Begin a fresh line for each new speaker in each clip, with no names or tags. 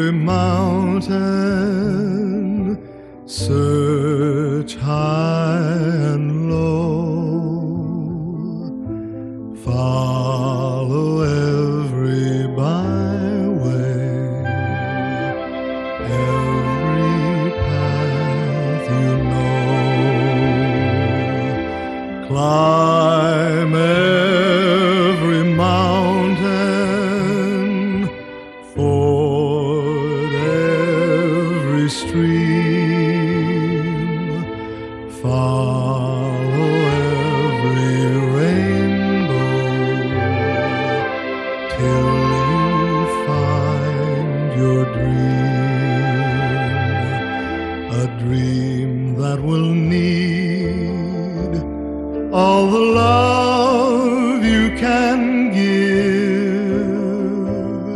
every mountain, search high and low, follow every byway, every path you know, climb every mountain, ford every stream, follow every rainbow, till you find your dream, a dream that will need all the love you can give,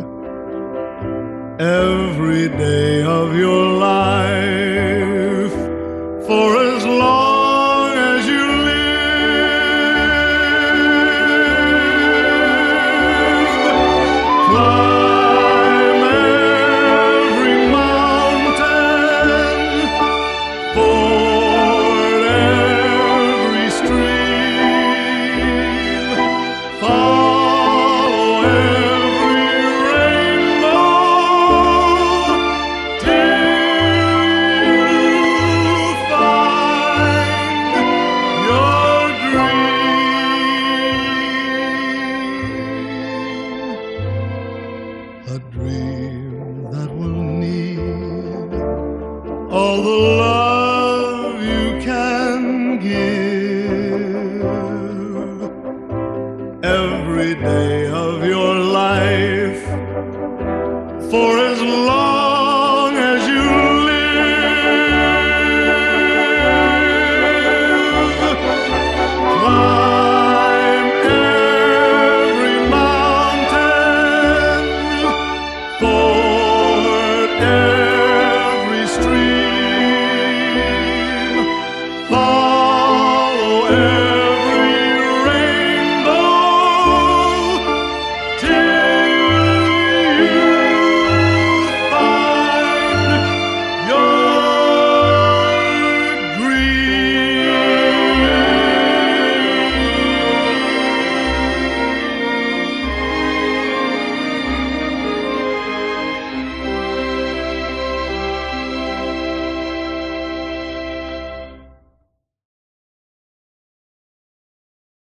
every day of your life, for as long as you live. Climb every mountain, ford every stream, follow every rainbow, till you find your dream, a dream that will need all the love you can give, every day of your life, for as long